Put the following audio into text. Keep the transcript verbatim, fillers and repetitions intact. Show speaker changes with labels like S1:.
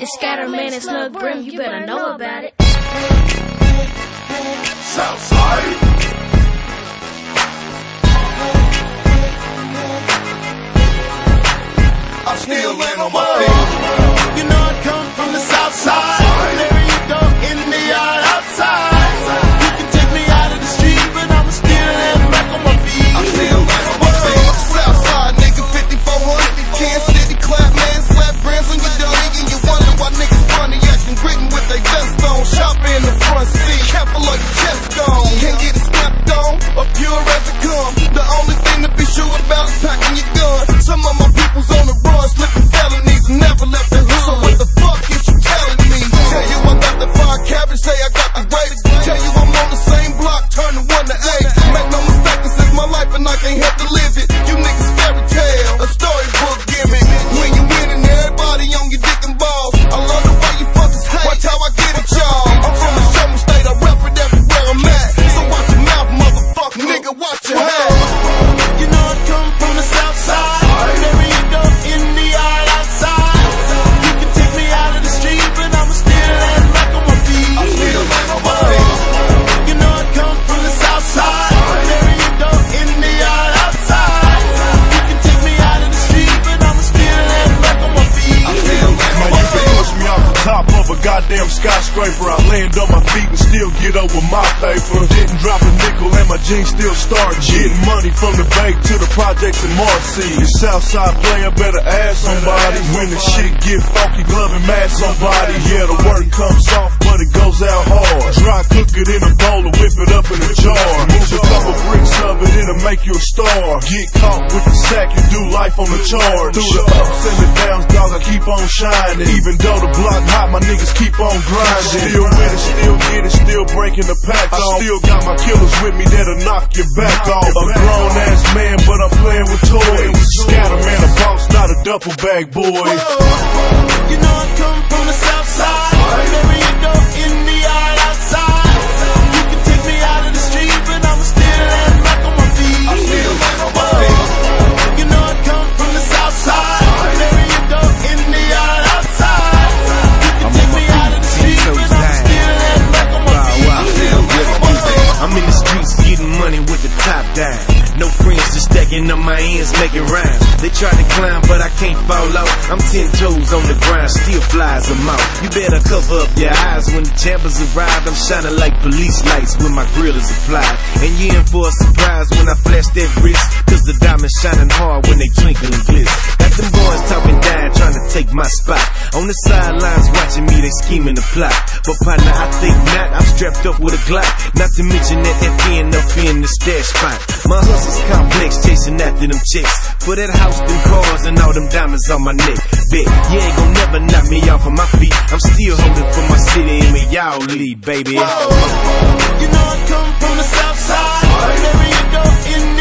S1: It's Scatterman and Snug Brim, you better know about it.
S2: Southside. I still land on my feet. You know I come from the south side. There you go, in the yard outside. You can take me out of the street, but I'ma still land back on my feet. I still land on my feet. South side, nigga, fifty-four hundred. Kansas City, clap man, slap brands on your dummy. And you wonder why niggas funny acting grittin' with they vest on. Shopping in the front seat, careful of your chest gone. Can't get it snapped on, or pure as it come. The only thing to be sure about is packing your gun. Some of my people's on the run, slipping felonies, never left the hood. So what the fuck is you telling me? Tell you I got the fire cabbage, say I got the greatest. Tell you I'm on the same block, turn the one to eight. Make no mistake, this is my life and I can't help to live it. You niggas fairy tale, a storybook gimmick. When you winning, everybody on your dick and balls. I love the way you fuckers hate, watch how I get it, y'all. I'm from the summer state, I rep it everywhere I'm at. So watch your mouth, motherfucker, nigga, watch your head. You know I come from the south side. There you go, in the yard outside. You can take me out of the street, but I'ma still land back on my feet. I still land on my feet. You know I come from the south side. There you go, in the yard outside. You can take me out of the street, but I'ma still land back on my feet. I still land on my feet.
S3: Push me off the top of a goddamn skyscraper. I land on my feet and still get up with my paper. Didn't drop a nickel and my jeans still start. Getting money from the bank to the projects in Marcy. The Southside player better ask somebody. When the shit get funky, glove and mask somebody. Yeah, the work comes soft, but it goes out hard. Dry cook it in a bowl and whip it up in a jar. Move a couple bricks of it, it'll make you a star. Get caught with the sack, you do life on the charge. Through the ups and the downs, dog, I keep on shining. Even though the block hot, my niggas keep on grinding. Still winning, still getting, still breaking the pack off. I still got my killers with me that'll knock your back off. A grown ass man, but I'm playing with toys. Scatterman, a boss, not a duffel bag boy.
S2: You know I come from the south side. There you go, in the yard outside. You can take me out of the street, but I'ma still land back on my feet. I still land on my feet. You know I come from the south side. There you go, in the yard outside. You can take me out of the street, but I'ma still land back on my feet. I still land on my feet.
S4: I'm in the streets getting money with the top down. No friends, just stacking up my ends, making rhymes. They try to climb, but I can't fall out. I'm ten toes on the grind, still flies them out. You better cover up your eyes when the champers arrive. I'm shining like police lights when my grill is applied. And you in for a surprise when I flash that wrist, cause the diamonds shining hard when they twinkle and glitz. Got them boys talking down, trying to take my spot. On the sidelines watching me, they scheming the plot. But partner, I think not, I'm strapped up with a Glock. Not to mention that F N up in the stash spot. My hustle's complex, chasing after them chicks. For that house, them cars, and all them diamonds on my neck. Bet, you ain't gon' never knock me off of my feet. I'm still holding for my city, and me y'all lead, baby.
S2: Whoa. You know I come from the south side. There you go, in